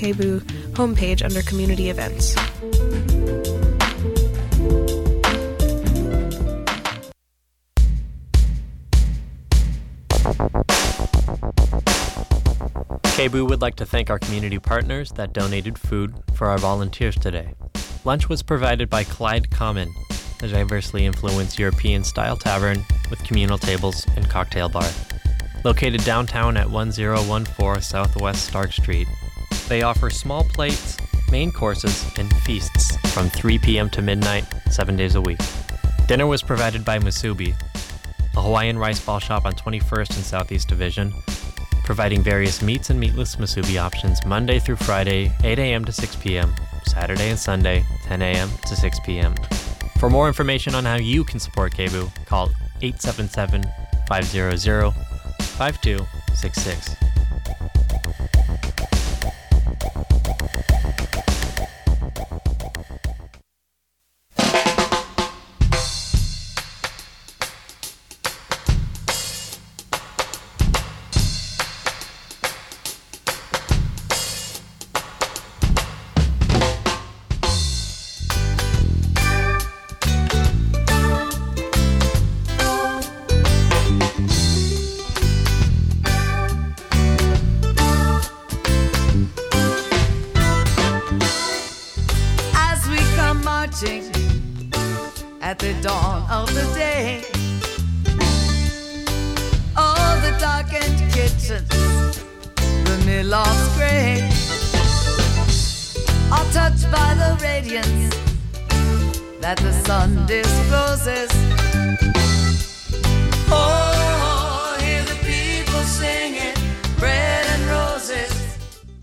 KBOO homepage under Community Events. KBOO would like to thank our community partners that donated food for our volunteers today. Lunch was provided by Clyde Common, a diversely influenced European-style tavern with communal tables and cocktail bar. Located downtown at 1014 Southwest Stark Street, they offer small plates, main courses, and feasts from 3 p.m. to midnight, 7 days a week. Dinner was provided by Musubi, a Hawaiian rice ball shop on 21st and Southeast Division, providing various meats and meatless musubi options Monday through Friday, 8 a.m. to 6 p.m., Saturday and Sunday, 10 a.m. to 6 p.m. For more information on how you can support KBOO, call 877-500-5266. At the dawn of the day, all the darkened kitchens, the mill-loft's gray, are touched by the radiance that the sun discloses. Oh, hear the people singing bread and roses.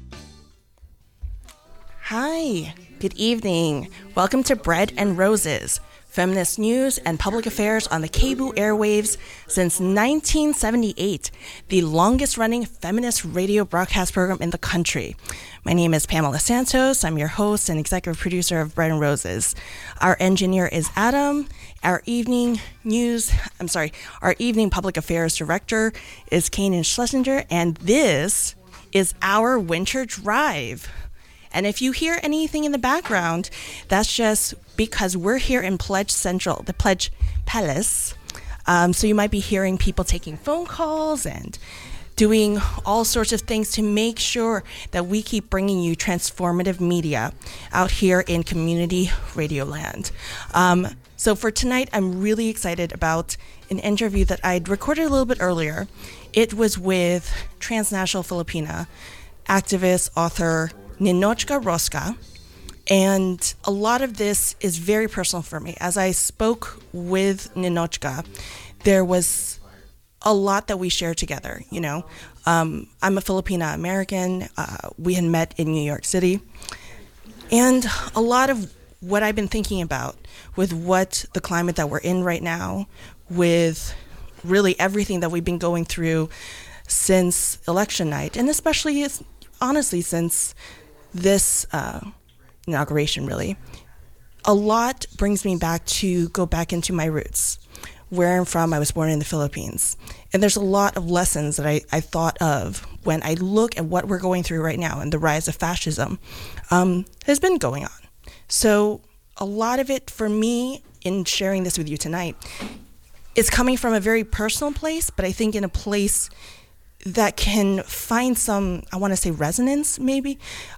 Hi, good evening. Welcome to Bread and Roses, feminist news and public affairs on the KBOO airwaves since 1978, the longest-running feminist radio broadcast program in the country. My name is Pamela Santos. I'm your host and executive producer of Bread and Roses. Our engineer is Adam. Our evening public affairs director is Kanan Schlesinger, and this is our winter drive. And if you hear anything in the background, that's just because we're here in Pledge Central, the Pledge Palace. So you might be hearing people taking phone calls and doing all sorts of things to make sure that we keep bringing you transformative media out here in community radio land. So for tonight, I'm really excited about an interview that I'd recorded a little bit earlier. It was with transnational Filipina activist, author, Ninotchka Rosca, and a lot of this is very personal for me. As I spoke with Ninotchka, there was a lot that we shared together, you know. I'm a Filipina American. We had met in New York City. And a lot of what I've been thinking about with what the climate that we're in right now, with really everything that we've been going through since election night, and especially, honestly, since this inauguration, really, a lot brings me back to go back into my roots. Where I'm from, I was born in the Philippines. And there's a lot of lessons that I thought of when I look at what we're going through right now and the rise of fascism has been going on. So a lot of it for me in sharing this with you tonight is coming from a very personal place, but I think in a place that can find some, I want to say resonance maybe.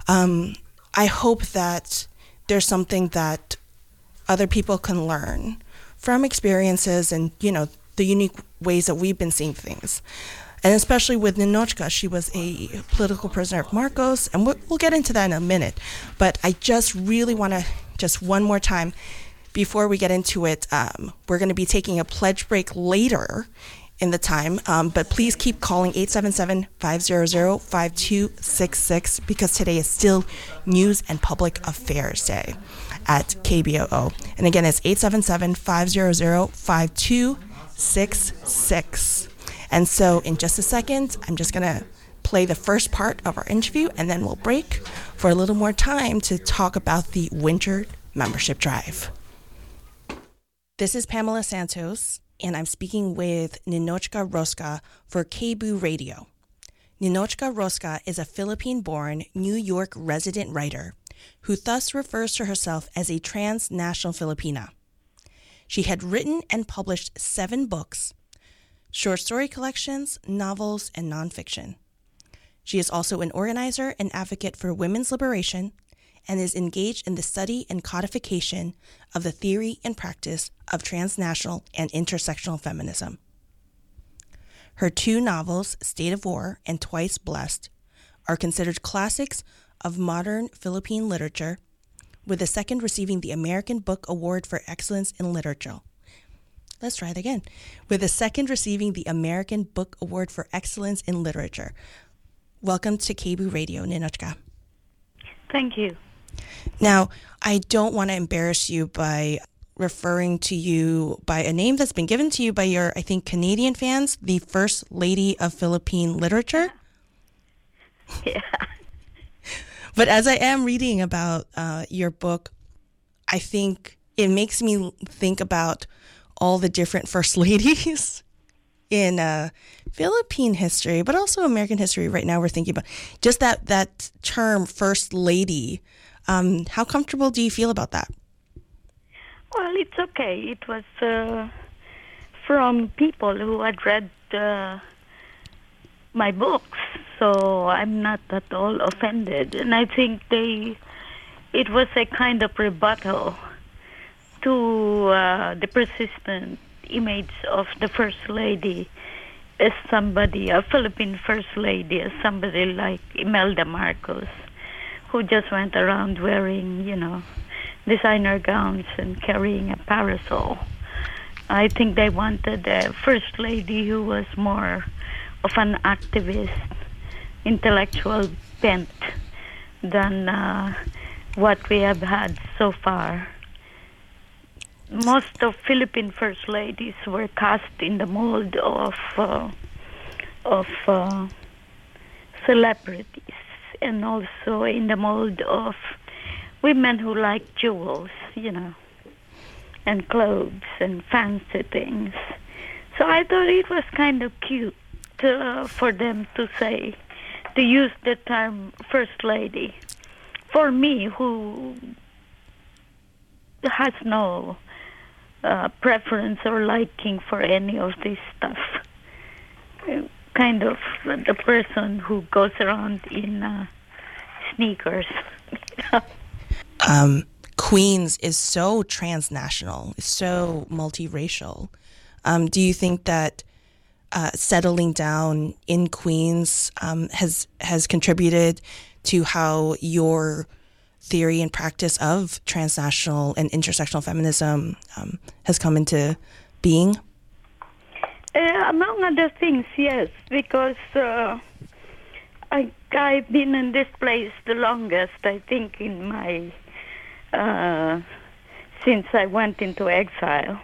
I hope that there's something that other people can learn from experiences and, you know, the unique ways that we've been seeing things. And especially with Ninotchka, she was a political prisoner of Marcos, and we'll get into that in a minute. But I just really want to, just one more time, before we get into it, we're going to be taking a pledge break later in the time, but please keep calling 877-500-5266 because today is still News and Public Affairs Day at KBOO. And again, it's 877-500-5266. And so in just a second, I'm just going to play the first part of our interview, and then we'll break for a little more time to talk about the winter membership drive. This is Pamela Santos, and I'm speaking with Ninotchka Rosca for KBOO Radio. Ninochka Rosca is a Philippine-born, New York resident writer who thus refers to herself as a transnational Filipina. She had written and published 7 books, short story collections, novels, and nonfiction. She is also an organizer and advocate for women's liberation and is engaged in the study and codification of the theory and practice of transnational and intersectional feminism. Her 2 novels, State of War and Twice Blessed, are considered classics of modern Philippine literature, with the second receiving the American Book Award for Excellence in Literature. Let's try it again. With the second receiving the American Book Award for Excellence in Literature. Welcome to KBOO Radio, Ninochka. Thank you. Now, I don't want to embarrass you by referring to you by a name that's been given to you by your, I think, Canadian fans, the First Lady of Philippine Literature. Yeah. But as I am reading about your book, I think it makes me think about all the different First Ladies in Philippine history, but also American history. Right now we're thinking about just that term, First Lady. How comfortable do you feel about that? Well, it's okay. It was from people who had read my books, so I'm not at all offended. And I think it was a kind of rebuttal to the persistent image of the First Lady as somebody, a Philippine First Lady, as somebody like Imelda Marcos, who just went around wearing, designer gowns and carrying a parasol. I think they wanted a First Lady who was more of an activist, intellectual bent than what we have had so far. Most of Philippine First Ladies were cast in the mold of celebrities, and also in the mold of women who like jewels, and clothes and fancy things. So I thought it was kind of cute for them to use the term First Lady. For me, who has no preference or liking for any of this stuff, kind of the person who goes around in sneakers. Queens is so transnational, so multiracial. Do you think that settling down in Queens has contributed to how your theory and practice of transnational and intersectional feminism has come into being? Among other things, yes, because I've been in this place the longest, I think, in my since I went into exile.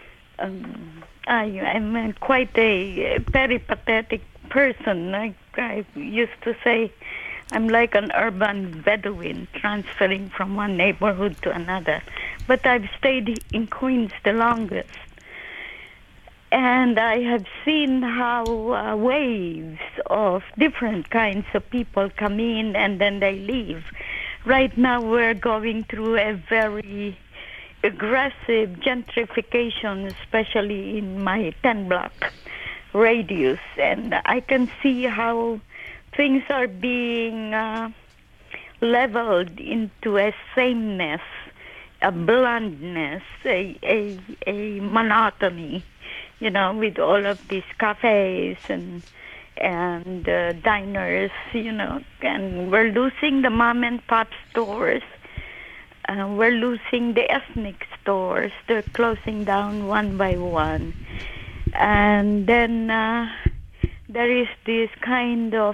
I'm quite a peripatetic person. I used to say I'm like an urban Bedouin transferring from one neighborhood to another. But I've stayed in Queens the longest. And I have seen how waves of different kinds of people come in and then they leave. Right now we're going through a very aggressive gentrification, especially in my 10-block radius. And I can see how things are being leveled into a sameness, a blandness, a monotony, with all of these cafes and diners, and we're losing the mom and pop stores. We're losing the ethnic stores. They're closing down one by one. And then there is this kind of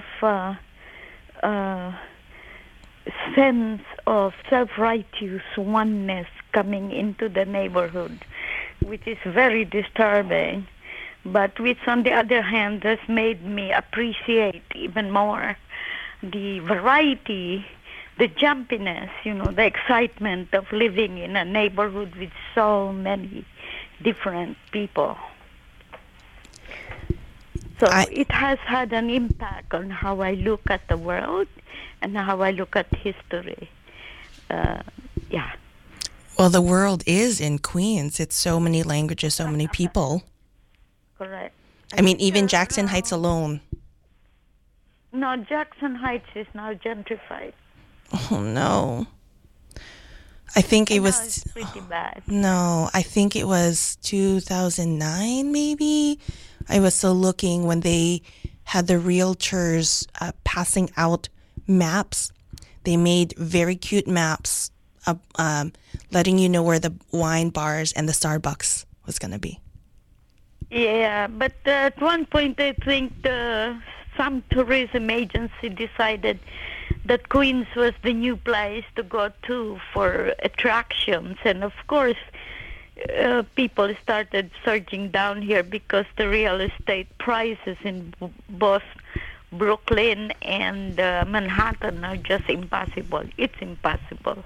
sense of self-righteous oneness coming into the neighborhood, which is very disturbing, but which on the other hand has made me appreciate even more the variety, the jumpiness, the excitement of living in a neighborhood with so many different people. So it has had an impact on how I look at the world and how I look at history. Yeah. Well, the world is in Queens. It's so many languages, so many people. Correct. I mean, even Jackson Heights alone. No, Jackson Heights is now gentrified. Oh, no. I think it was... It's pretty bad. No, I think it was 2009, maybe. I was still looking when they had the realtors passing out maps. They made very cute maps letting you know where the wine bars and the Starbucks was going to be. Yeah, but at one point I think some tourism agency decided that Queens was the new place to go to for attractions. And of course, people started surging down here because the real estate prices in both Brooklyn and Manhattan are just impossible. It's impossible.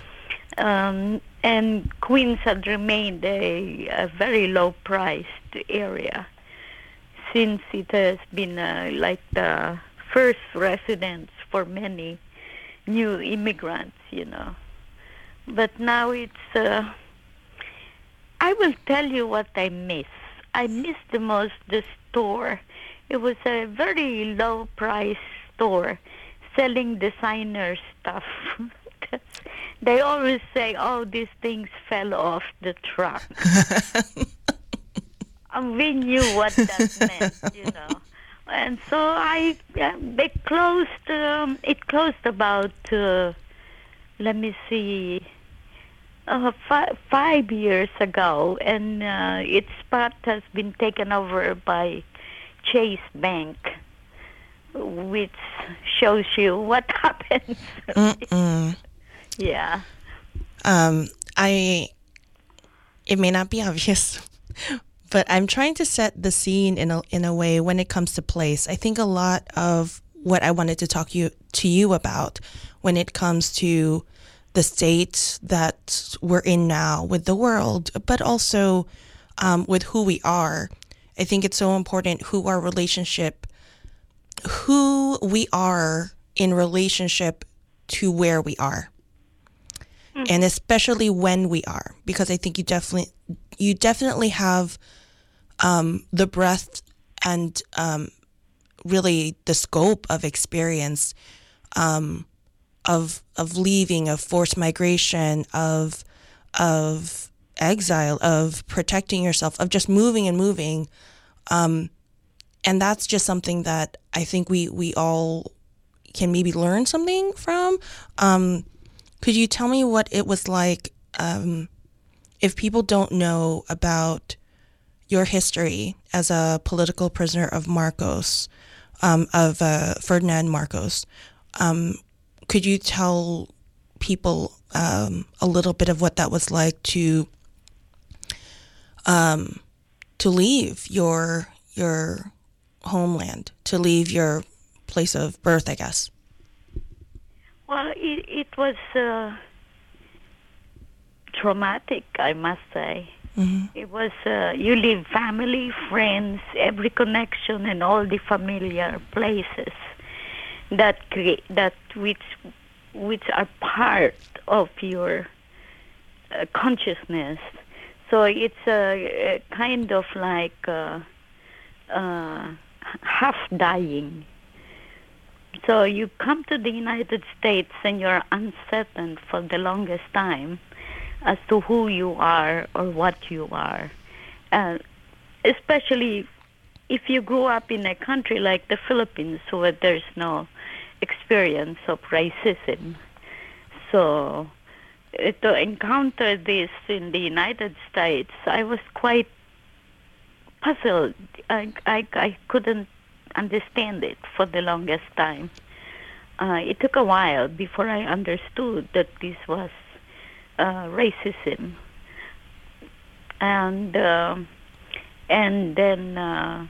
And Queens had remained a very low-priced area since it has been like the first residence for many new immigrants, you know. But now it's... I will tell you what I miss. I miss the most the store. It was a very low-priced store selling designer stuff. They always say, oh, these things fell off the truck. And we knew what that meant, you know. And so they closed, it closed about, let me see, 5 years ago. And its spot has been taken over by Chase Bank, which shows you what happens. Yeah. It may not be obvious, but I'm trying to set the scene in a way when it comes to place. I think a lot of what I wanted to talk to you about when it comes to the state that we're in now with the world, but also with who we are. I think it's so important who we are in relationship to where we are. And especially when we are, because I think you definitely have the breadth and really the scope of experience of leaving, of forced migration, of exile, of protecting yourself, of just moving and moving, and that's just something that I think we all can maybe learn something from. Could you tell me what it was like if people don't know about your history as a political prisoner of Marcos, of Ferdinand Marcos? Could you tell people a little bit of what that was like to leave your homeland, to leave your place of birth, I guess? Well, it was traumatic, I must say. Mm-hmm. It was, you leave family, friends, every connection, and all the familiar places which are part of your consciousness. So it's a kind of like half dying. So you come to the United States and you're uncertain for the longest time as to who you are or what you are. Especially if you grew up in a country like the Philippines where there's no experience of racism. So to encounter this in the United States, I was quite puzzled. I couldn't understand it for the longest time. It took a while before I understood that this was racism, and then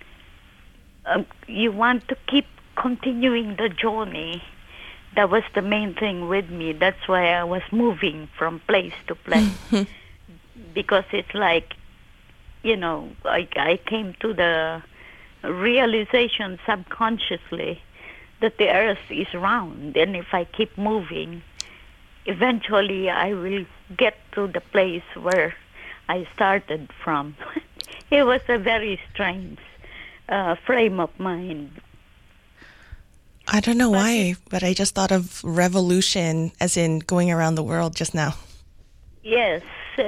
you want to keep continuing the journey. That was the main thing with me. That's why I was moving from place to place, because it's like, you know, I came to the realization subconsciously that the earth is round, and if I keep moving, eventually I will get to the place where I started from. It was a very strange frame of mind. I don't know why, but I just thought of revolution as in going around the world just now. Yes,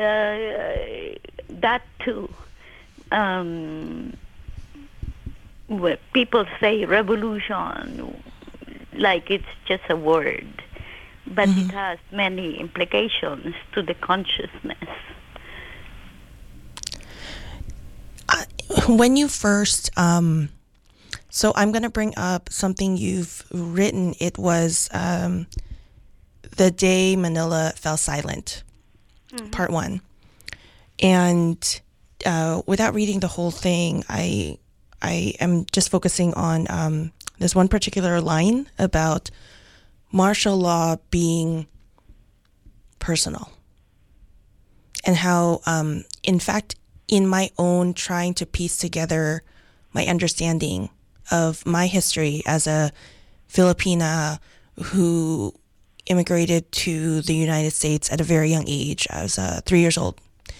that too. Where people say revolution like it's just a word, but it has many implications to the consciousness. When you first, so I'm going to bring up something you've written. It was The Day Manila Fell Silent, part 1. And without reading the whole thing, I am just focusing on this one particular line about martial law being personal, and how, in fact, in my own trying to piece together my understanding of my history as a Filipina who immigrated to the United States at a very young age. I was 3 years old.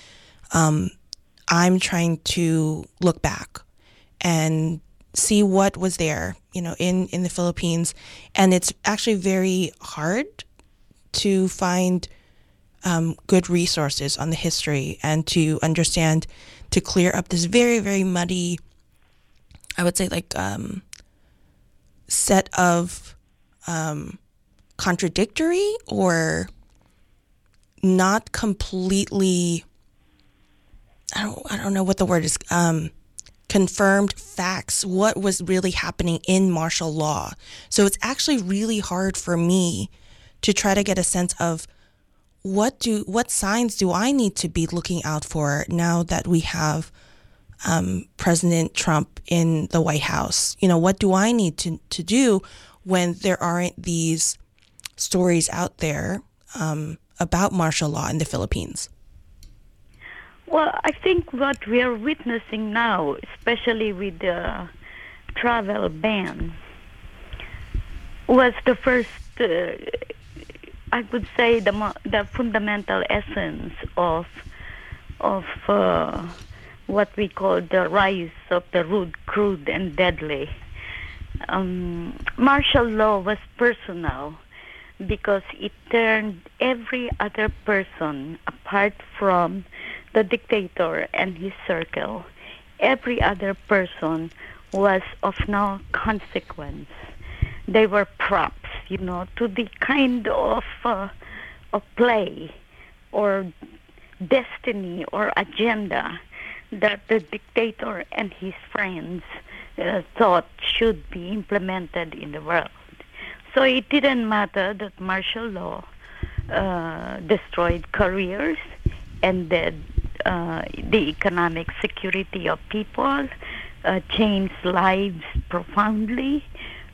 I'm trying to look back and see what was there, in the Philippines. And it's actually very hard to find good resources on the history and to understand, to clear up this very, very muddy, I would say, set of contradictory or not completely, I don't know what the word is, confirmed facts, what was really happening in martial law. So it's actually really hard for me to try to get a sense of what signs do I need to be looking out for now that we have President Trump in the White House. What do I need to do when there aren't these stories out there about martial law in the Philippines? Well, I think what we are witnessing now, especially with the travel ban, was the first, I would say, the fundamental essence of what we call the rise of the rude, crude, and deadly. Martial law was personal because it turned every other person, apart from the dictator and his circle, every other person was of no consequence. They were props, to the kind of play or destiny or agenda that the dictator and his friends thought should be implemented in the world. So it didn't matter that martial law destroyed careers, ended the economic security of people, changed lives profoundly,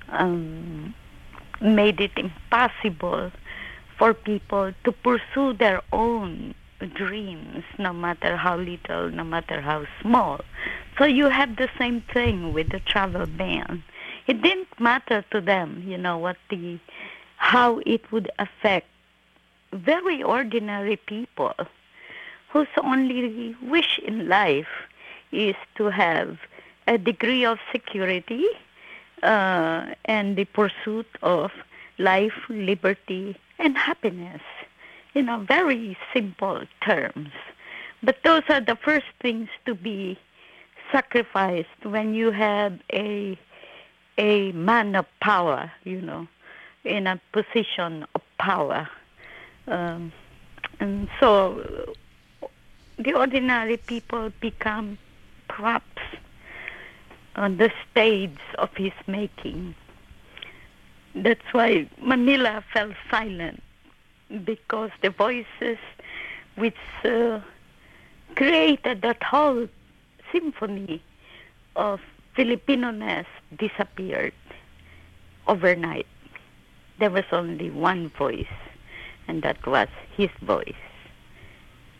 made it impossible for people to pursue their own dreams, no matter how little, no matter how small. So you have the same thing with the travel ban. It didn't matter to them, how it would affect very ordinary people whose only wish in life is to have a degree of security and the pursuit of life, liberty, and happiness. Very simple terms. But those are the first things to be sacrificed when you have a man of power, in a position of power. And so the ordinary people become props on the stage of his making. That's why Manila fell silent, because the voices which created that whole symphony of Filipino-ness disappeared overnight. There was only one voice, and that was his voice.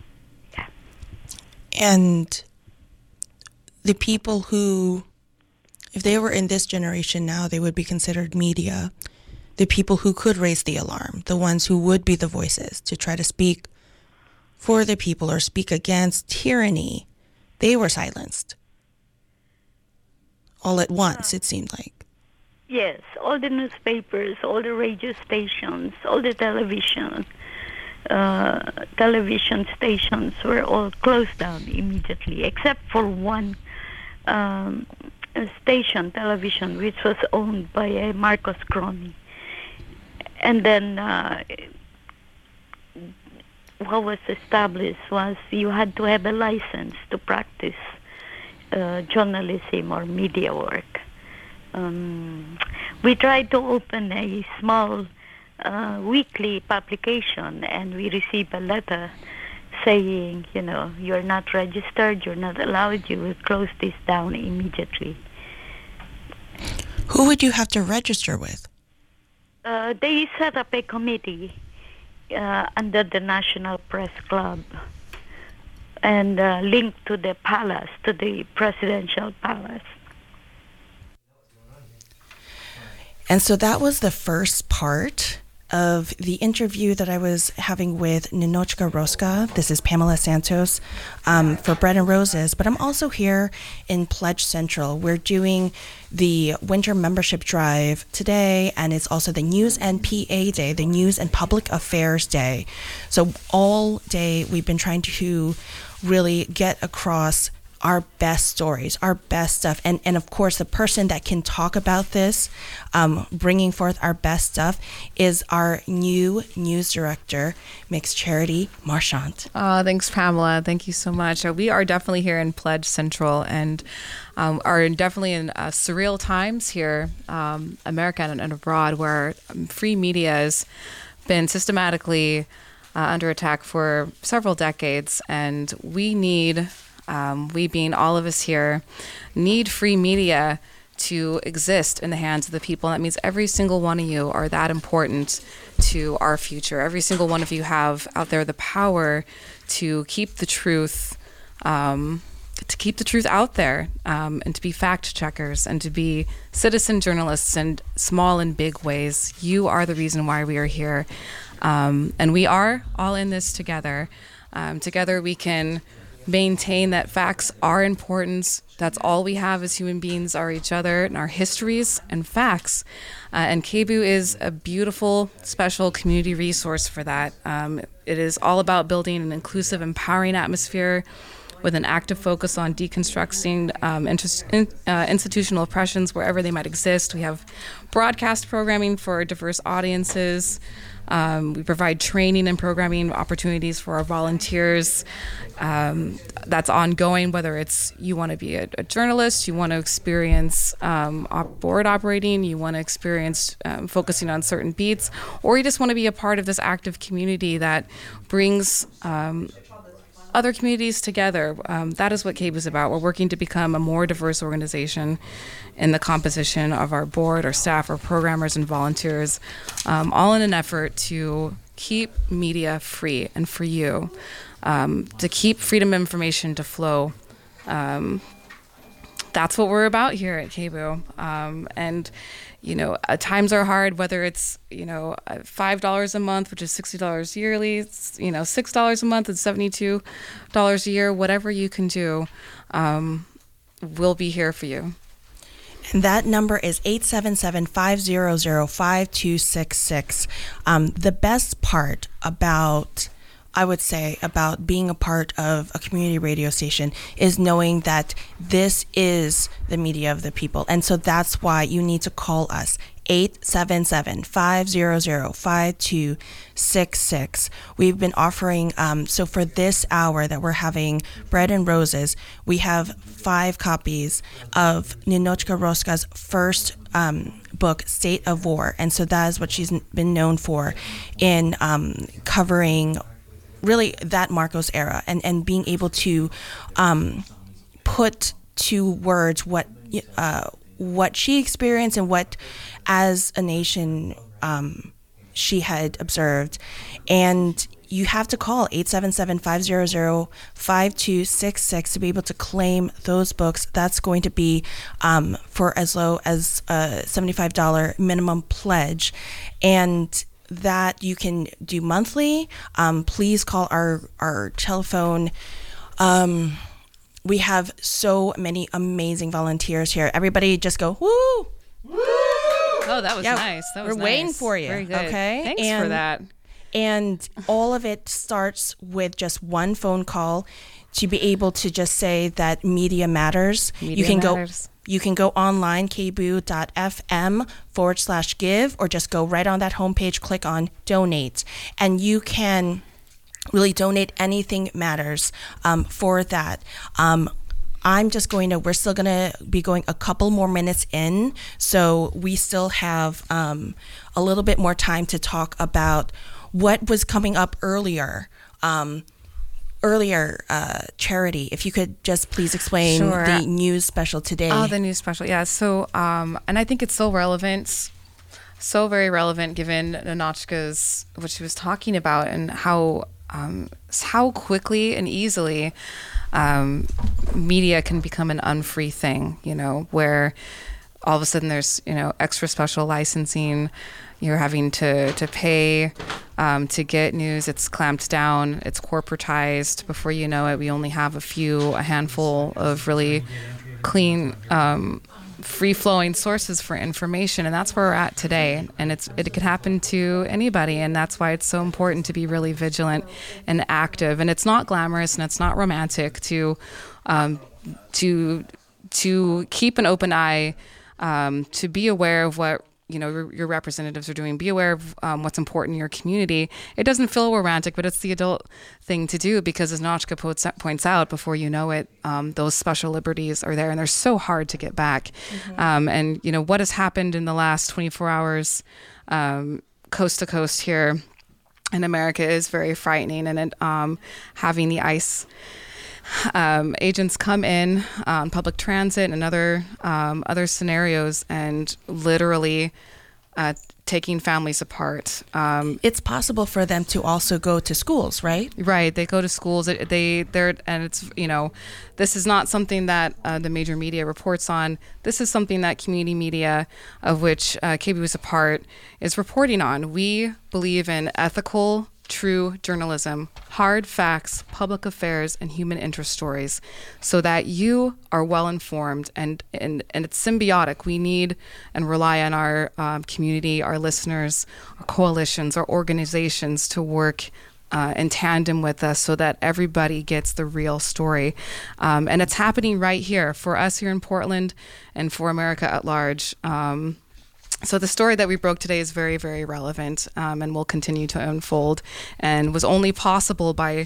And the people who if they were in this generation now, they would be considered media, the people who could raise the alarm, the ones who would be the voices to try to speak for the people or speak against tyranny. They were silenced all at once, it seemed like. Yes, all the newspapers, all the radio stations, all the television stations were all closed down immediately, except for one station, television, which was owned by Marcos Crony. And then what was established was you had to have a license to practice journalism or media work. We tried to open a small weekly publication, and we received a letter saying, you're not registered, you're not allowed, you will close this down immediately. Who would you have to register with? They set up a committee under the National Press Club and linked to the palace, to the presidential palace. And so that was the first part of the interview that I was having with Ninotchka Rosca. This is Pamela Santos for Bread and Roses, but I'm also here in Pledge Central. We're doing the winter membership drive today, and it's also the News and PA Day, the News and Public Affairs Day. So all day we've been trying to really get across our best stories, our best stuff. And of course, the person that can talk about this, bringing forth our best stuff, is our new news director, Mixed Charity Marchant. Thanks, Pamela. Thank you so much. We are definitely here in Pledge Central and are definitely in surreal times here, America and abroad, where free media has been systematically under attack for several decades. And we need... we being all of us here, need free media to exist in the hands of the people. And that means every single one of you are that important to our future. Every single one of you have out there the power to keep the truth, out there, and to be fact checkers and to be citizen journalists in small and big ways. You are the reason why we are here. And we are all in this together. Together we can maintain that facts are important. That's all we have as human beings, are each other and our histories and facts. And KBOO is a beautiful, special community resource for that. It is all about building an inclusive, empowering atmosphere with an active focus on deconstructing institutional oppressions wherever they might exist. We have broadcast programming for diverse audiences. We provide training and programming opportunities for our volunteers. That's ongoing, whether it's you want to be a journalist, you want to experience board operating, you want to experience focusing on certain beats, or you just want to be a part of this active community that brings other communities together. That is what KBOO is about. We're working to become a more diverse organization in the composition of our board, our staff, our programmers, and volunteers, all in an effort to keep media free and for you, to keep freedom of information to flow. That's what we're about here at KBOO. And times are hard, whether it's, $5 a month, which is $60 yearly, $6 a month and $72 a year, whatever you can do, we'll be here for you. And that number is 877-500-5266. The best part about being a part of a community radio station is knowing that this is the media of the people. And so that's why you need to call us, 877-500-5266. We've been offering, so for this hour that we're having Bread and Roses, we have 5 copies of Ninotchka Rosca's first book, State of War. And so that is what she's been known for in covering really that Marcos era and being able to put to words what she experienced and what as a nation she had observed. And you have to call 877-500-5266 to be able to claim those books. That's going to be for as low as a $75 minimum pledge. And that you can do monthly. Please call our telephone. We have so many amazing volunteers here. Everybody just go, woo! Woo! Oh, that was nice. That was we're waiting for you. Very good. Okay? Thanks for that. And all of it starts with just one phone call to be able to just say that media matters. You can go online, kboo.fm/give, or just go right on that homepage, click on donate. And you can really donate. Anything matters for that. We're still going to be going a couple more minutes in, so we still have a little bit more time to talk about what was coming up earlier. Charity, if you could just please explain the news special today. Oh, the news special. Yeah. So, and I think it's so relevant, so very relevant given Ninochka's, what she was talking about, and how quickly and easily media can become an unfree thing, where all of a sudden there's, extra special licensing. You're having to pay to get news. It's clamped down. It's corporatized. Before you know it, we only have a handful of really clean, free-flowing sources for information, and that's where we're at today. And it could happen to anybody, and that's why it's so important to be really vigilant and active. And it's not glamorous and it's not romantic to keep an open eye, to be aware of what your representatives are doing. Be aware of what's important in your community. It doesn't feel romantic, but it's the adult thing to do, because as Ninochka points out, before you know it, those special liberties are there, and they're so hard to get back. Mm-hmm. And what has happened in the last 24 hours, coast to coast here in America, is very frightening. And having the ICE agents come in on public transit and other scenarios, and literally taking families apart. It's possible for them to also go to schools, right? Right. They go to schools. And it's, this is not something that the major media reports on. This is something that community media, of which KBOO is a part, is reporting on. We believe in ethical, true journalism, hard facts, public affairs, and human interest stories, so that you are well informed, and it's symbiotic. We need and rely on our community, our listeners, our coalitions, our organizations to work in tandem with us, so that everybody gets the real story. And it's happening right here for us here in Portland and for America at large. So the story that we broke today is very, very relevant, and will continue to unfold, and was only possible by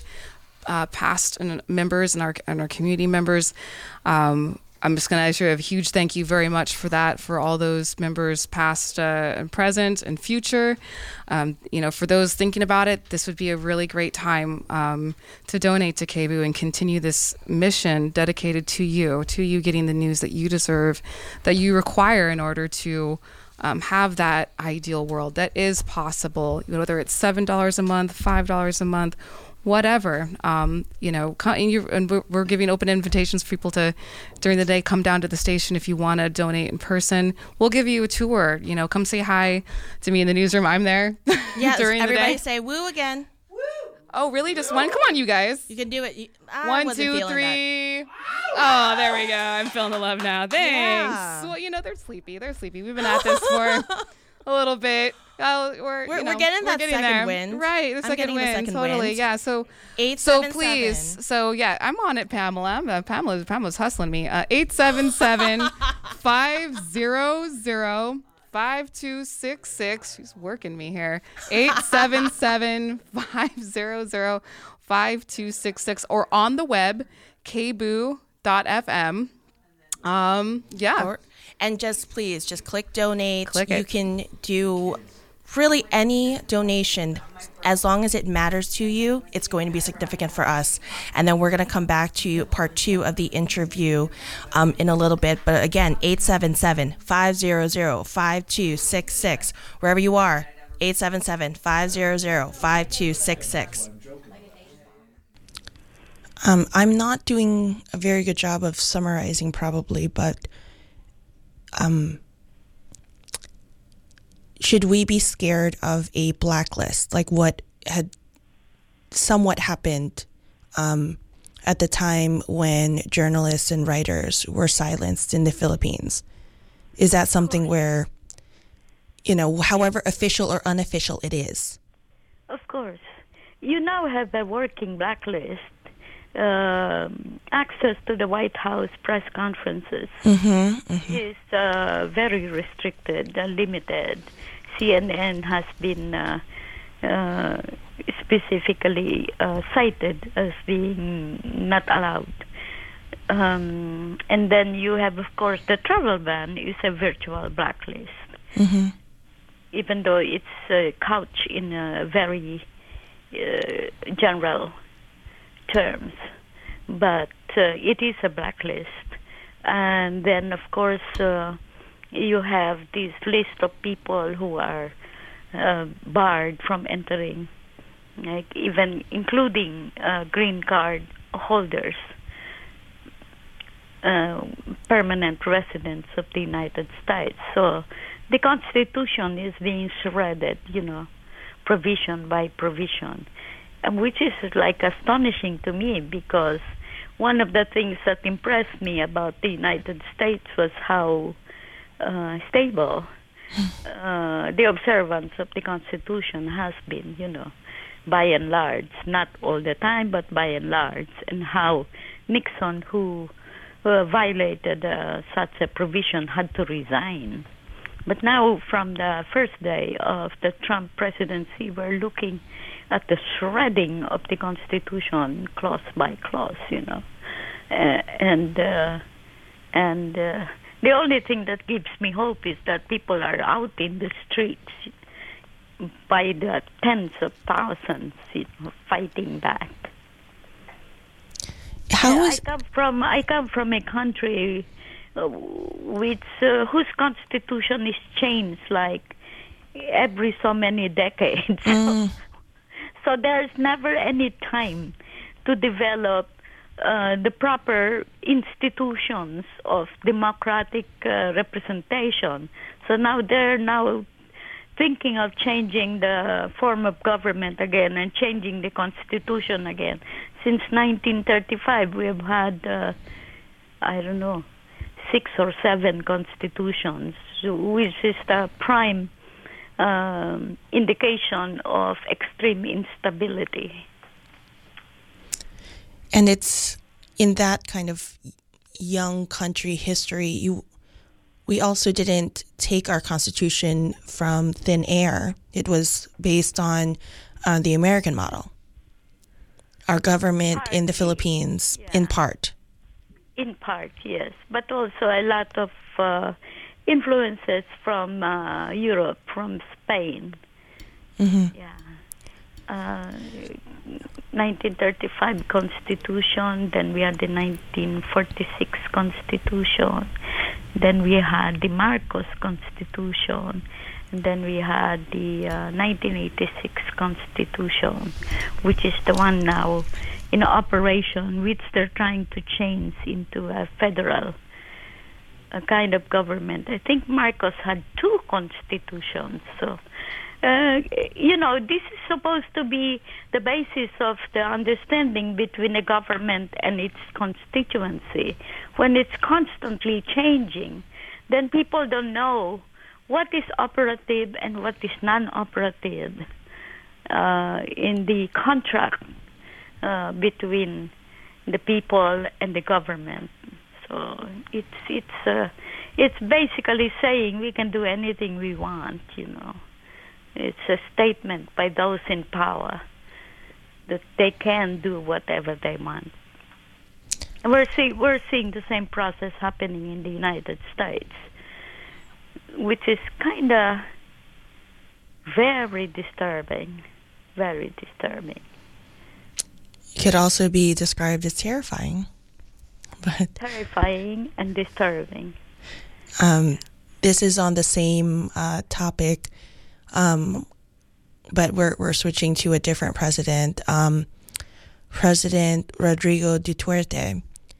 past members and our community members. I'm just going to issue a huge thank you very much for that, for all those members, past and present and future. For those thinking about it, this would be a really great time to donate to KBOO and continue this mission dedicated to you getting the news that you deserve, that you require in order to have that ideal world that is possible, whether it's $7 a month, $5 a month, whatever. And we're giving open invitations for people to, during the day, come down to the station if you want to donate in person. We'll give you a tour. Come say hi to me in the newsroom. I'm there. Yeah, during the day. Everybody say woo again. Oh, really? Just one? Come on, you guys. You can do it. 1, 2, 3. Oh, there we go. I'm feeling the love now. Thanks. Yeah. Well, they're sleepy. We've been at this for a little bit. We're getting that second there. Wind. Right, the second wind. Totally. Wind. Yeah. So 877. Please. So yeah, I'm on it, Pamela. Pamela's hustling me. 877-500-5266. She's working me here. 877-500-5266, or on the web, kboo.fm. And please click donate. Click you it. can do really any donation, as long as it matters to you. It's going to be significant for us. And then we're going to come back to part 2 of the interview in a little bit. But again, 877-500-5266. Wherever you are, 877-500-5266. I'm not doing a very good job of summarizing probably, but should we be scared of a blacklist, like what had somewhat happened at the time when journalists and writers were silenced in the Philippines? Is that something where, however official or unofficial it is? Of course. You now have a working blacklist, access to the White House press conferences is very restricted and limited. CNN has been specifically cited as being not allowed. And then you have, of course, the travel ban is a virtual blacklist, even though it's couched in very general terms. But it is a blacklist. And then, of course, you have this list of people who are barred from entering, like even including green card holders, permanent residents of the United States. So the Constitution is being shredded, provision by provision, and which is like astonishing to me, because one of the things that impressed me about the United States was how stable the observance of the Constitution has been, by and large, not all the time, but by and large, and how Nixon, who violated such a provision, had to resign. But now, from the first day of the Trump presidency, we're looking at the shredding of the Constitution clause by clause, and the only thing that gives me hope is that people are out in the streets by the tens of thousands, fighting back. I come from a country whose constitution is changed like every so many decades. So there's never any time to develop the proper institutions of democratic representation. So now they're thinking of changing the form of government again and changing the constitution again. Since 1935, we have had, 6 or 7 constitutions, which is the prime indication of extreme instability. And it's in that kind of young country history, we also didn't take our Constitution from thin air. It was based on the American model. Our government in the Philippines, in part. In part, yes. But also a lot of influences from Europe, from Spain. Yeah. 1935 Constitution, then we had the 1946 Constitution, then we had the Marcos Constitution, and then we had the 1986 Constitution, which is the one now in operation, which they're trying to change into a federal kind of government. I think Marcos had 2 constitutions, so this is supposed to be the basis of the understanding between a government and its constituency. When it's constantly changing, then people don't know what is operative and what is non-operative in the contract between the people and the government. So it's basically saying we can do anything we want, It's a statement by those in power that they can do whatever they want. And we're seeing the same process happening in the United States, which is kind of very disturbing, very disturbing. It could also be described as terrifying. But terrifying and disturbing. This is on the same topic. but we're switching to a different president, President Rodrigo Duterte.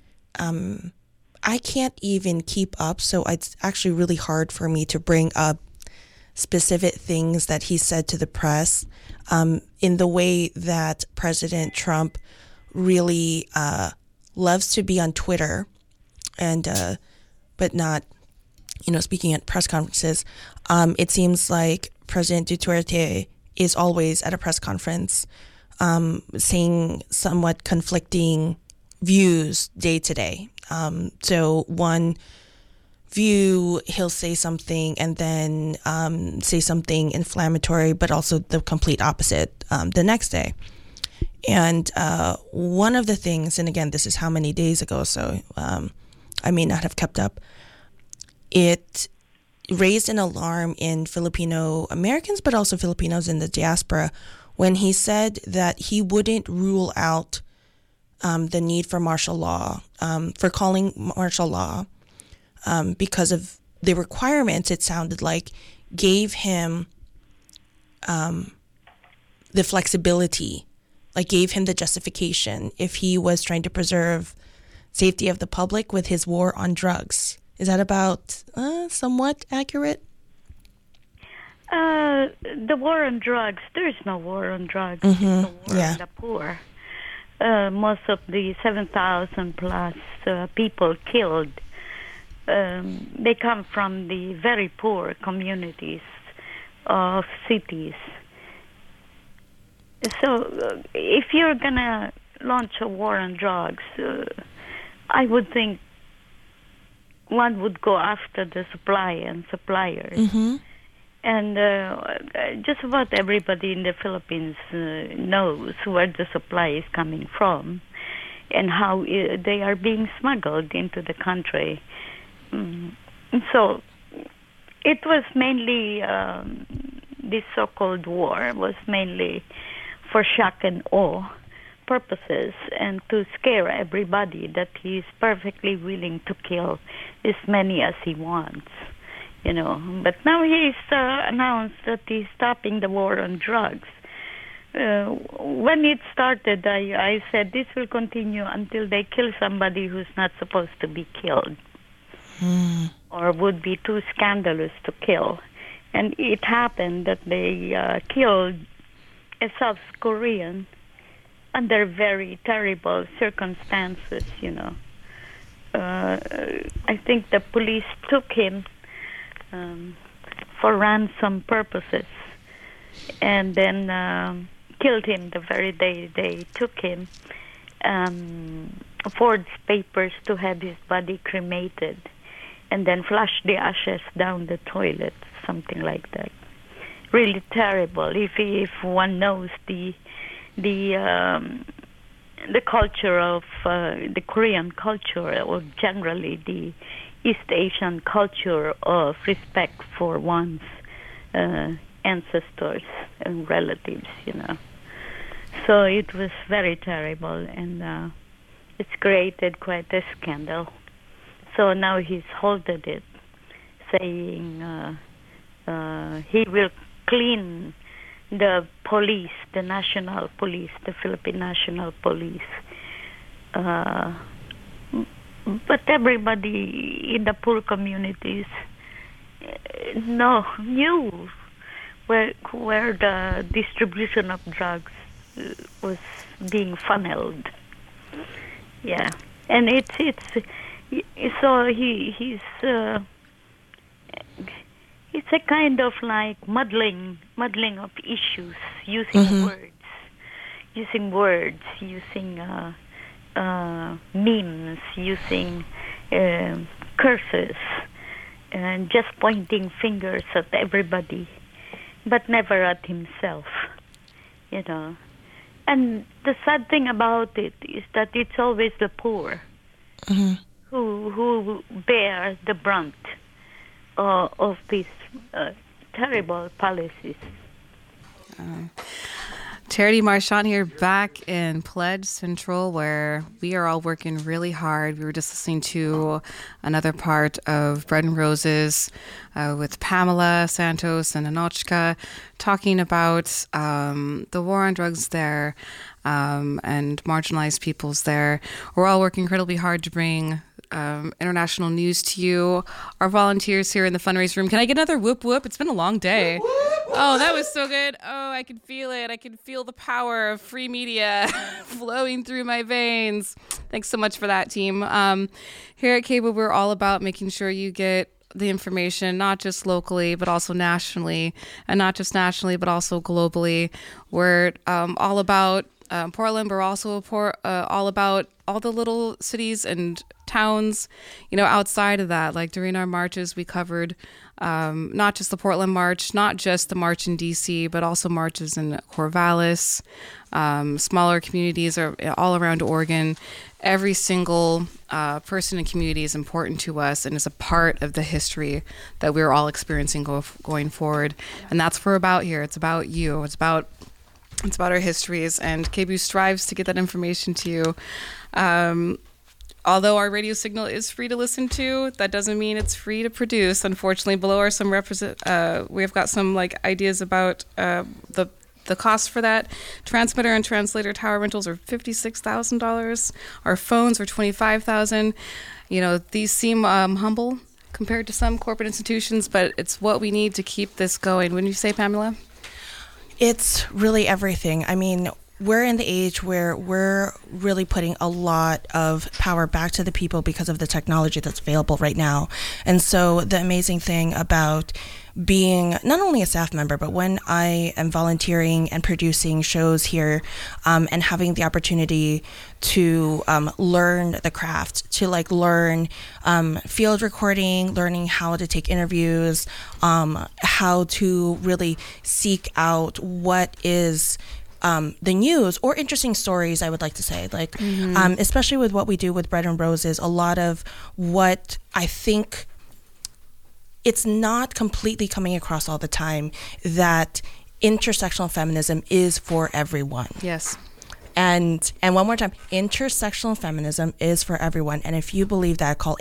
I can't even keep up, so it's actually really hard for me to bring up specific things that he said to the press, in the way that President Trump really loves to be on Twitter, and but not, speaking at press conferences. It seems like President Duterte is always at a press conference, saying somewhat conflicting views day to day. So one view, he'll say something and then say something inflammatory, but also the complete opposite the next day. And one of the things, and again, this is how many days ago, so I may not have kept up, it raised an alarm in Filipino Americans, but also Filipinos in the diaspora, when he said that he wouldn't rule out the need for martial law, for calling martial law, because of the requirements, it sounded like, gave him the flexibility, like gave him the justification if he was trying to preserve safety of the public with his war on drugs. Is that about somewhat accurate? The war on drugs, there is no war on drugs. It's a war on the poor. Most of the 7,000 plus people killed, they come from the very poor communities of cities. So if you're going to launch a war on drugs, I would think one would go after the supply and suppliers. Mm-hmm. And just about everybody in the Philippines knows where the supply is coming from and how they are being smuggled into the country. So it was mainly, this so-called war was mainly for shock and awe purposes and to scare everybody that he's perfectly willing to kill as many as he wants. But now he's announced that he's stopping the war on drugs. When it started, I said this will continue until they kill somebody who's not supposed to be killed or would be too scandalous to kill. And it happened that they killed a South Korean under very terrible circumstances, I think the police took him for ransom purposes and then killed him the very day they took him, forged papers to have his body cremated, and then flushed the ashes down the toilet, something like that. Really terrible. If one knows the culture of the Korean culture, or generally the East Asian culture of respect for one's ancestors and relatives, So it was very terrible, and it's created quite a scandal. So now he's halted it, saying he will clean the police, the national police, the Philippine National Police. But everybody in the poor communities knew where the distribution of drugs was being funneled. Yeah, and it's so he's it's a kind of like muddling of issues, using words, using memes, using curses, and just pointing fingers at everybody, but never at himself, And the sad thing about it is that it's always the poor who bear the brunt of these terrible policies. Charity Marchant here, back in Pledge Central, where we are all working really hard. We were just listening to another part of Bread and Roses with Pamela Santos and Anochka, talking about the war on drugs there and marginalized peoples there. We're all working incredibly hard to bring international news to you. Our volunteers here in the fundraise room. Can I get another whoop whoop? It's been a long day. Oh, that was so good. Oh, I can feel it. I can feel the power of free media flowing through my veins. Thanks so much for that, team. Here at KBOO, we're all about making sure you get the information, not just locally, but also nationally, and not just nationally, but also globally. We're all about Portland, but we're also all about all the little cities and towns, outside of that. Like during our marches, we covered not just the Portland March, not just the march in DC, but also marches in Corvallis, smaller communities are all around Oregon. Every single person in community is important to us and is a part of the history that we're all experiencing going forward. And that's what we're about here. It's about you. It's about our histories, and KBOO strives to get that information to you. Although our radio signal is free to listen to, that doesn't mean it's free to produce. Unfortunately, below are some we've got some ideas about the cost for that. Transmitter and translator tower rentals are $56,000. Our phones are $25,000. These seem humble compared to some corporate institutions, but it's what we need to keep this going. Wouldn't you say, Pamela? It's really everything. I mean, we're in the age where we're really putting a lot of power back to the people because of the technology that's available right now. And so the amazing thing about being not only a staff member, but when I am volunteering and producing shows here and having the opportunity to learn the craft, to learn field recording, learning how to take interviews, how to really seek out what is the news or interesting stories, I would like to say, especially with what we do with Bread and Roses, a lot of what I think it's not completely coming across all the time that intersectional feminism is for everyone. Yes. And one more time, intersectional feminism is for everyone. And if you believe that, call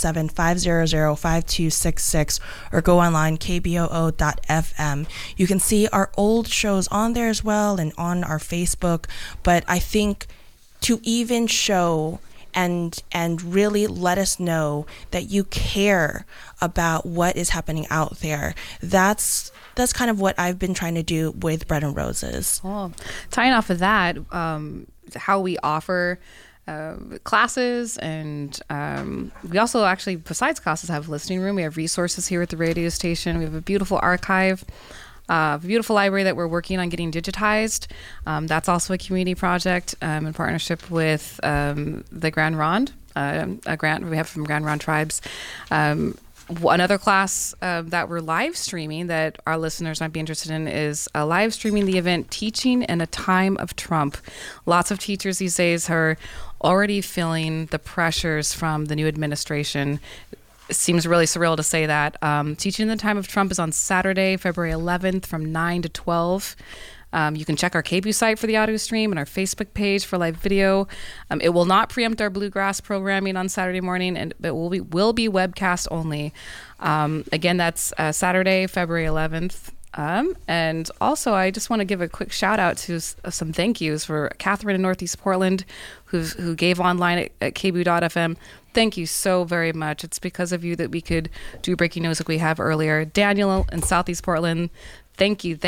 877-500-5266 or go online, kboo.fm. You can see our old shows on there as well and on our Facebook. But I think to even show and really let us know that you care about what is happening out there, that's kind of what I've been trying to do with Bread and Roses. Oh, tying off of that, how we offer classes, and we also actually, besides classes, have a listening room. We have resources here at the radio station. We have a beautiful archive, a beautiful library that we're working on getting digitized. That's also a community project in partnership with the Grand Ronde, a grant we have from Grand Ronde Tribes. Another class that we're live streaming that our listeners might be interested in is live streaming the event Teaching in a Time of Trump. Lots of teachers these days are already feeling the pressures from the new administration. It seems really surreal to say that. Teaching in the Time of Trump is on Saturday, February 11th from 9 to 12. You can check our KBOO site for the audio stream and our Facebook page for live video. It will not preempt our bluegrass programming on Saturday morning, and it will be webcast only. Again, that's Saturday, February 11th. And also, I just want to give a quick shout out to some thank yous for Catherine in Northeast Portland, who gave online at kboo.fm. Thank you so very much. It's because of you that we could do breaking news like we have earlier. Daniel in Southeast Portland, thank you.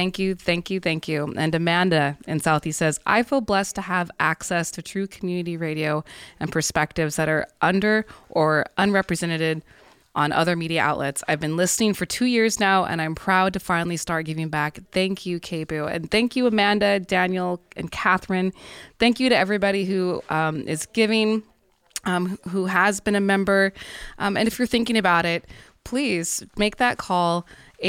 And Amanda in Southeast says, I feel blessed to have access to true community radio and perspectives that are under or unrepresented on other media outlets. I've been listening for 2 years now, and I'm proud to finally start giving back. Thank you, KBOO. And thank you, Amanda, Daniel, and Catherine. Thank you to everybody who is giving, who has been a member. And if you're thinking about it, please make that call,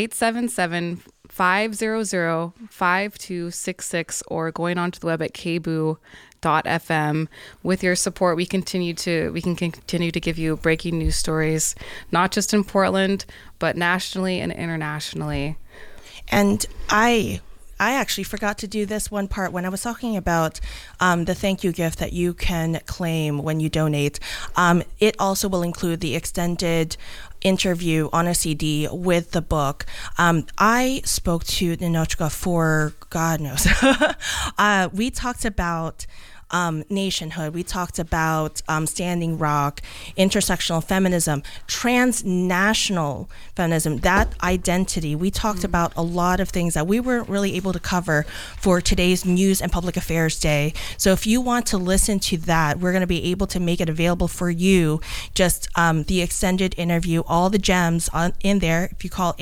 877-500-5266, or going onto the web at kboo.fm. With your support, we can continue to give you breaking news stories, not just in Portland, but nationally and internationally. And I I actually forgot to do this one part when I was talking about the thank you gift that you can claim when you donate. It also will include the extended interview on a CD with the book. I spoke to Ninotchka for God knows. We talked about nationhood. We talked about Standing Rock, intersectional feminism, transnational feminism, that identity. We talked about a lot of things that we weren't really able to cover for today's News and Public Affairs Day. So if you want to listen to that, we're going to be able to make it available for you. Just the extended interview, all the gems in there. If you call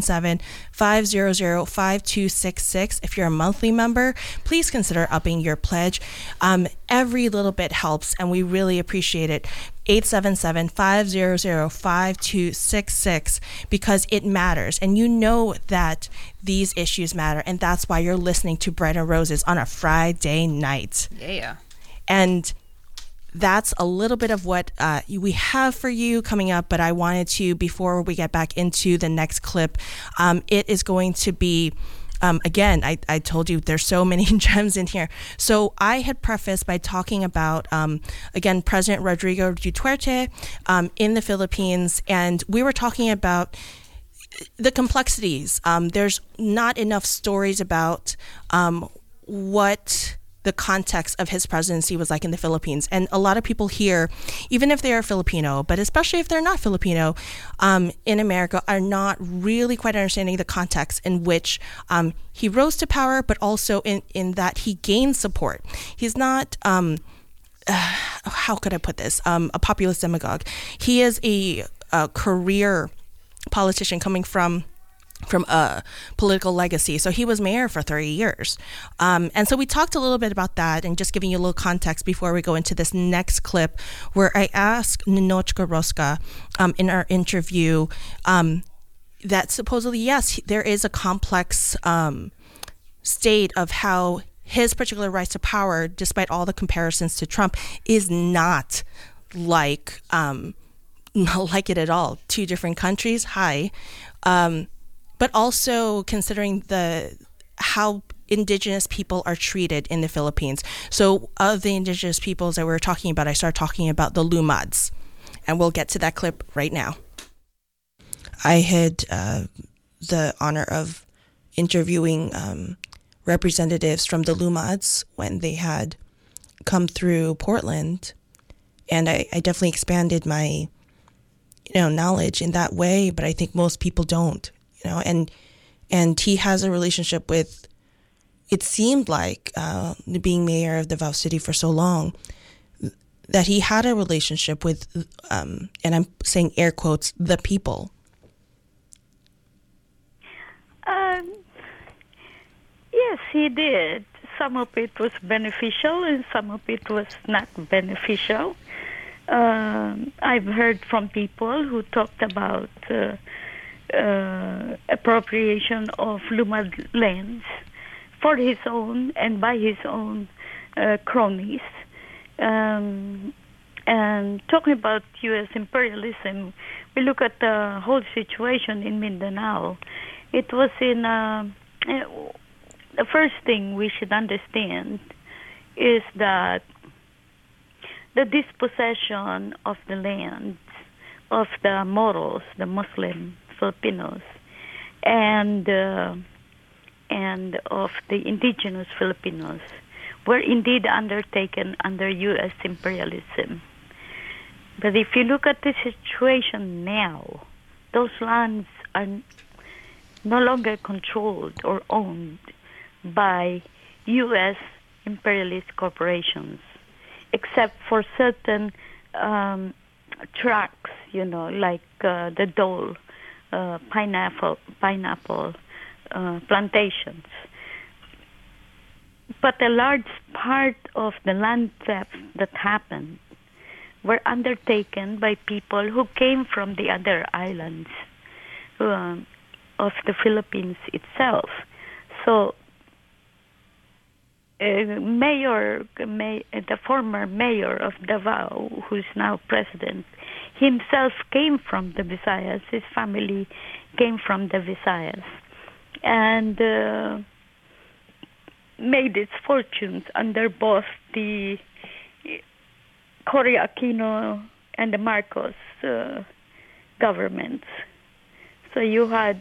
877-500-5266, if you're a monthly member, please consider upping your pledge. Every little bit helps, and we really appreciate it. 877-500-5266, because it matters. And you know that these issues matter, and that's why you're listening to Bread and Roses on a Friday night. Yeah. And that's a little bit of what we have for you coming up, but I wanted to, before we get back into the next clip, it is going to be again, I told you there's so many gems in here. So I had prefaced by talking about, again, President Rodrigo Duterte in the Philippines, and we were talking about the complexities. There's not enough stories about what the context of his presidency was like in the Philippines. And a lot of people here, even if they are Filipino, but especially if they're not Filipino, in America, are not really quite understanding the context in which he rose to power, but also in that he gained support. He's not, how could I put this, a populist demagogue. He is a career politician coming from a political legacy. So he was mayor for 30 years. And so we talked a little bit about that, and just giving you a little context before we go into this next clip, where I asked Ninotchka Rosca in our interview that supposedly, yes, there is a complex state of how his particular rise to power, despite all the comparisons to Trump, is not like it at all. Two different countries, but also considering how indigenous people are treated in the Philippines. So of the indigenous peoples that we were talking about, I started talking about the Lumads, and we'll get to that clip right now. I had the honor of interviewing representatives from the Lumads when they had come through Portland, and I definitely expanded my knowledge in that way, but I think most people don't. And he has a relationship with, it seemed like, being mayor of Davao City for so long, that he had a relationship with, and I'm saying air quotes, the people. Yes, he did. Some of it was beneficial and some of it was not beneficial. I've heard from people who talked about appropriation of Lumad lands for his own and by his own cronies. And talking about U.S. imperialism, we look at the whole situation in Mindanao. It was in the first thing we should understand is that the dispossession of the land of the Moros, the Muslim Filipinos, and of the indigenous Filipinos were indeed undertaken under U.S. imperialism. But if you look at the situation now, those lands are no longer controlled or owned by U.S. imperialist corporations, except for certain tracts, like the Dole pineapple plantations. But a large part of the land theft that happened were undertaken by people who came from the other islands of the Philippines itself. So the former mayor of Davao, who's now president, himself came from the Visayas. His family came from the Visayas. And made its fortunes under both the Cory Aquino and the Marcos governments. So you had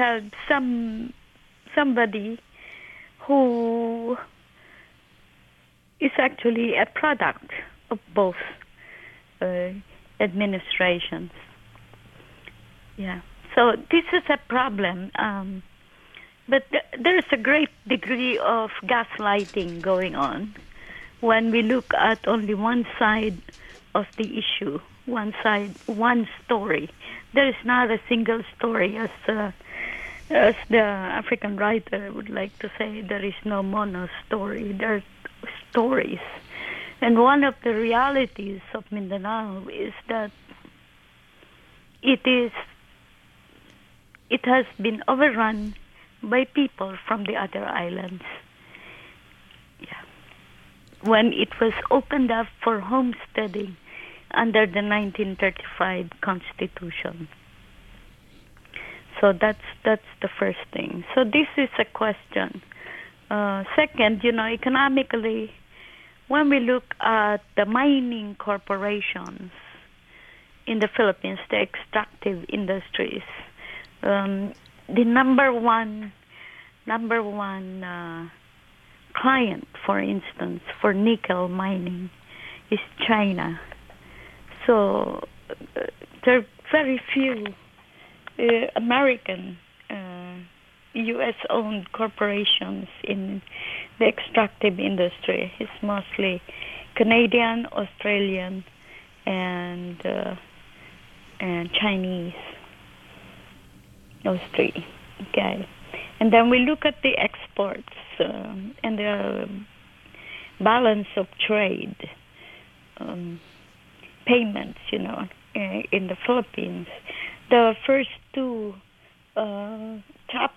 somebody who is actually a product of both administrations. Yeah. So this is a problem. But there is a great degree of gaslighting going on when we look at only one side of the issue, one story. There is not a single story, as the African writer would like to say. There is no mono story. There are stories. And one of the realities of Mindanao is that it has been overrun by people from the other islands. Yeah. When it was opened up for homesteading under the 1935 Constitution. So that's the first thing. So this is a question. Second, economically, when we look at the mining corporations in the Philippines, the extractive industries, the number one client, for instance, for nickel mining is China. So there are very few American, U.S.-owned corporations in the extractive industry. It's mostly Canadian, Australian, and Chinese. Those three. Okay. And then we look at the exports and the balance of trade, payments, in the Philippines. The first two top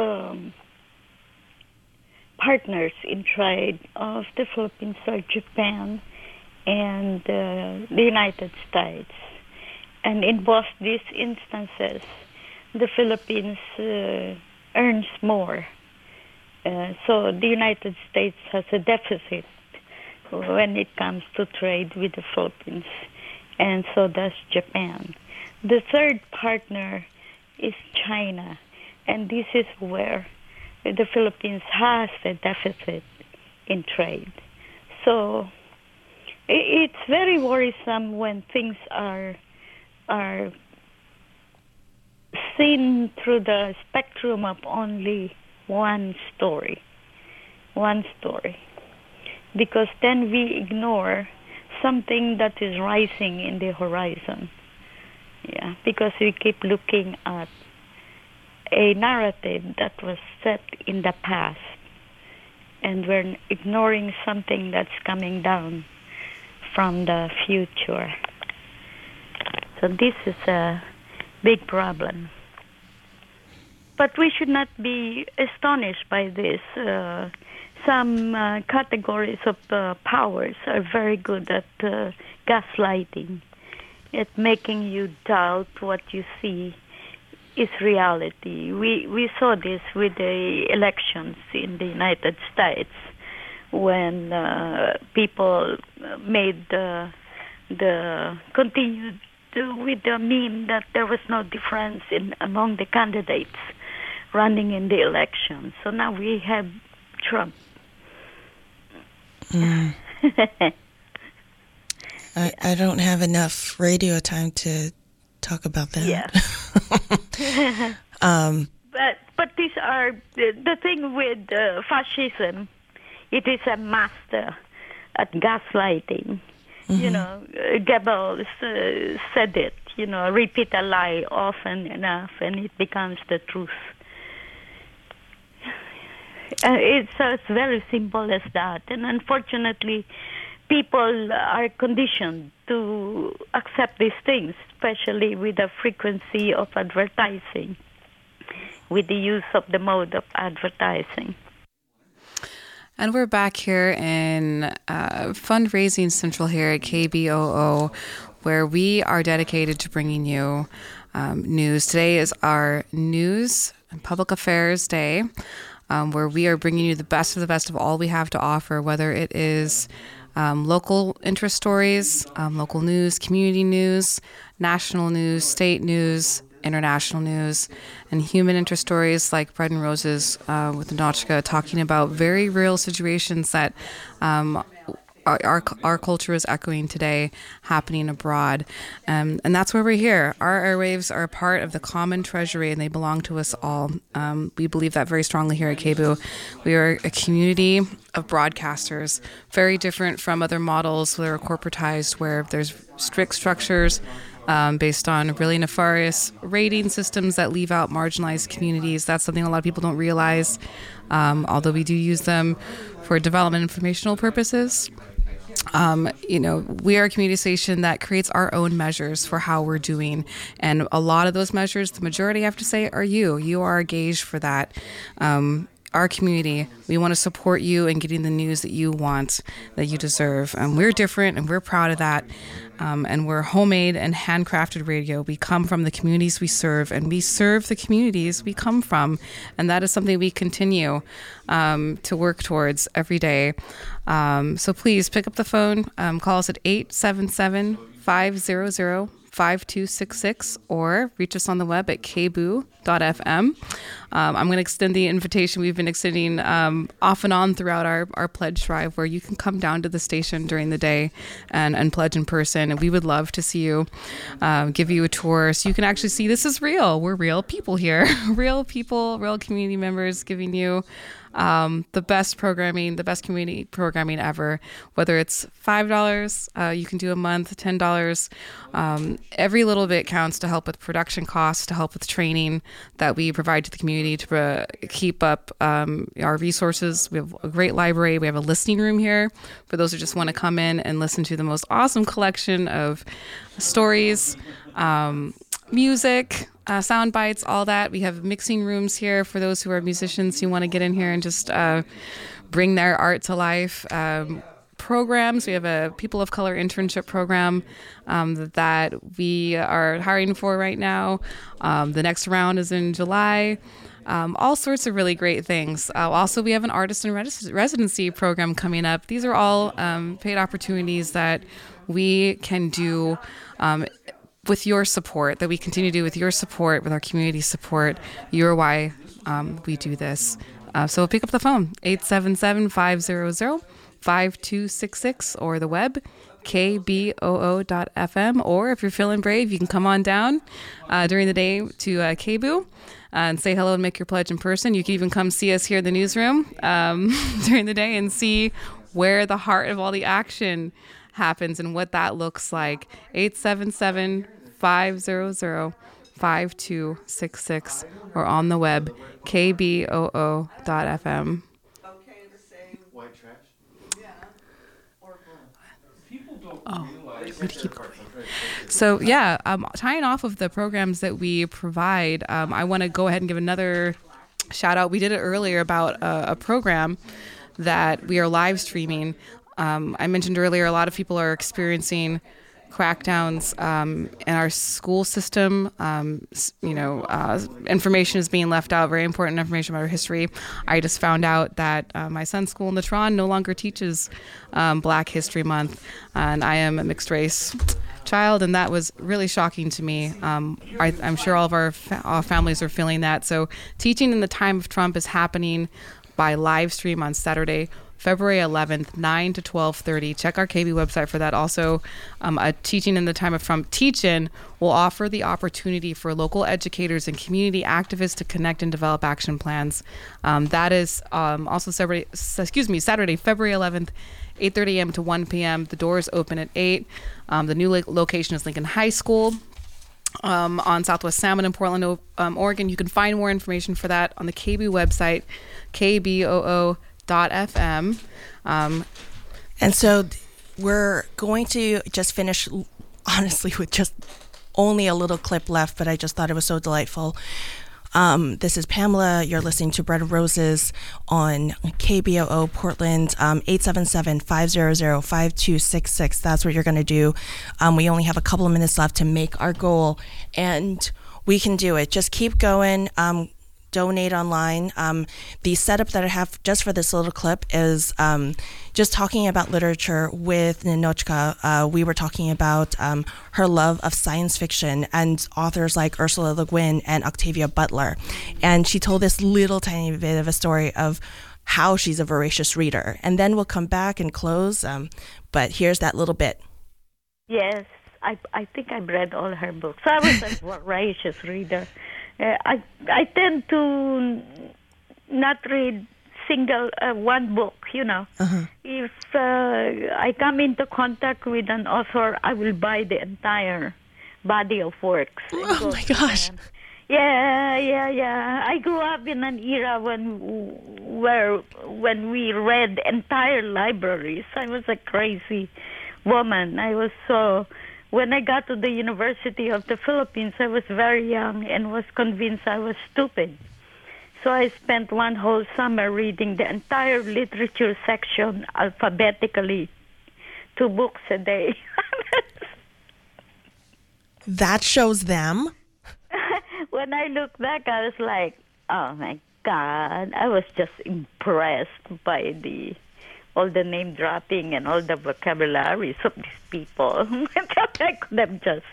partners in trade of the Philippines are Japan and the United States. And in both these instances, the Philippines earns more. So the United States has a deficit when it comes to trade with the Philippines, and so does Japan. The third partner is China, and this is where the Philippines has a deficit in trade. So it's very worrisome when things are seen through the spectrum of only one story, because then we ignore something that is rising in the horizon. Yeah, because we keep looking at a narrative that was set in the past, and we're ignoring something that's coming down from the future. So this is a big problem. But we should not be astonished by this. Some categories of powers are very good at gaslighting, at making you doubt what you see is reality. We saw this with the elections in the United States when people made continued with the meme that there was no difference among the candidates running in the election. So now we have Trump. I don't have enough radio time to talk about that. Yeah. But these are the thing with fascism. It is a master at gaslighting. Mm-hmm. Goebbels said it. Repeat a lie often enough, and it becomes the truth. It's as very simple as that. And unfortunately, people are conditioned to accept these things, especially with the frequency of advertising, with the use of the mode of advertising. And we're back here in Fundraising Central here at KBOO, where we are dedicated to bringing you news. Today is our News and Public Affairs Day. where we are bringing you the best of all we have to offer, whether it is local interest stories, local news, community news, national news, state news, international news, and human interest stories like Bread and Roses with Nadochka, talking about very real situations that our culture is echoing today, happening abroad. And that's where we're here. Our airwaves are a part of the common treasury, and they belong to us all. We believe that very strongly here at KBOO. We are a community of broadcasters, very different from other models that are corporatized, where there's strict structures based on really nefarious rating systems that leave out marginalized communities. That's something a lot of people don't realize, although we do use them for development informational purposes. We are a community station that creates our own measures for how we're doing. And a lot of those measures, the majority, I have to say, are you. You are a gauge for that. Our community, we want to support you in getting the news that you want, that you deserve. We're different, and we're proud of that. And we're homemade and handcrafted radio. We come from the communities we serve, and we serve the communities we come from. And that is something we continue to work towards every day. So please pick up the phone, call us at 877-500-5266, or reach us on the web at kboo.fm. I'm going to extend the invitation we've been extending off and on throughout our pledge drive, where you can come down to the station during the day and pledge in person. And we would love to see you, give you a tour, so you can actually see this is real. We're real people here, real people, real community members giving you the best programming, the best community programming ever. Whether it's $5, you can do a month, $10. Every little bit counts to help with production costs, to help with training that we provide to the community, to keep up our resources. We have a great library. We have a listening room here for those who just want to come in and listen to the most awesome collection of stories, music, sound bites, all that. We have mixing rooms here for those who are musicians who want to get in here and just bring their art to life. Programs. We have a People of Color internship program that we are hiring for right now. The next round is in July. All sorts of really great things. Also, we have an artist in residency program coming up. These are all paid opportunities that we can do with your support, that we continue to do with your support, with our community support. You're why we do this. So pick up the phone, 877-500-5266, or the web, kboo.fm. Or if you're feeling brave, you can come on down during the day to KBOO and say hello and make your pledge in person. You can even come see us here in the newsroom during the day and see where the heart of all the action happens and what that looks like. 877-500-5266, or on the web, kboo.fm. Oh, I'm going to keep going. So yeah, tying off of the programs that we provide, I want to go ahead and give another shout out. We did it earlier about a program that we are live streaming. I mentioned earlier, a lot of people are experiencing crackdowns in our school system. Information is being left out, very important information about our history. I just found out that my son's school in Natron no longer teaches Black History Month, and I am a mixed race child, and that was really shocking to me. I'm sure all of our families are feeling that. So teaching in the time of Trump is happening by live stream on Saturday, February 11th, 9 to 12:30. Check our KB website for that. Also, a Teaching in the Time of Trump teach-in will offer the opportunity for local educators and community activists to connect and develop action plans. That is also Saturday, February 11th, 8:30 a.m. to 1 p.m. The doors open at 8. The new location is Lincoln High School on Southwest Salmon in Portland, Oregon. You can find more information for that on the KB website, kboo.fm. And so we're going to just finish, honestly, with just only a little clip left, but I just thought it was so delightful. This is Pamela. You're listening to Bread and Roses on KBOO Portland, 877-500-5266. That's what you're going to do. We only have a couple of minutes left to make our goal, and we can do it. Just keep going. donate online. The setup that I have just for this little clip is just talking about literature with Ninotchka. We were talking about her love of science fiction and authors like Ursula Le Guin and Octavia Butler. And she told this little tiny bit of a story of how she's a voracious reader. And then we'll come back and close. But here's that little bit. Yes, I think I've read all her books. I was a voracious reader. I tend to not read single one book, you know. If I come into contact with an author, I will buy the entire body of works. Oh my gosh. Yeah. I grew up in an era when we read entire libraries. I was a crazy woman. When I got to the University of the Philippines, I was very young and was convinced I was stupid. So I spent one whole summer reading the entire literature section alphabetically, 2 books a day. That shows them. When I look back, I was like, oh my God, I was just impressed by all the name dropping and all the vocabularies of these people. I could have just,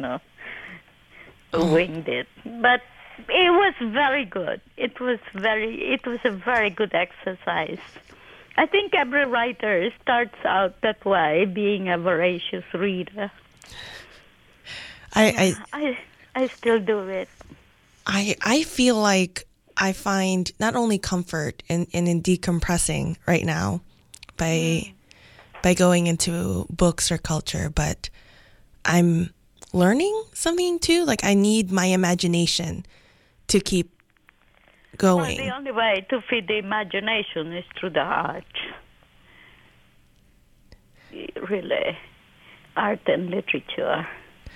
winged it. But it was very good. It was a very good exercise. I think every writer starts out that way, being a voracious reader. I still do it. I feel like I find not only comfort in decompressing right now by going into books or culture, but I'm learning something too. Like I need my imagination to keep going. Well, the only way to feed the imagination is through the art. Really, art and literature.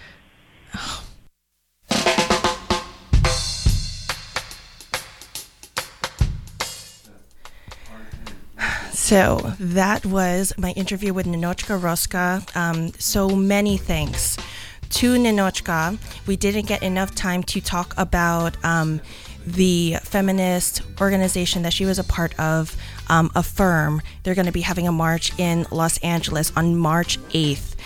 So that was my interview with Ninotchka Roska. So many thanks to Ninotchka. We didn't get enough time to talk about the feminist organization that she was a part of, Affirm. They're going to be having a march in Los Angeles on March 8th.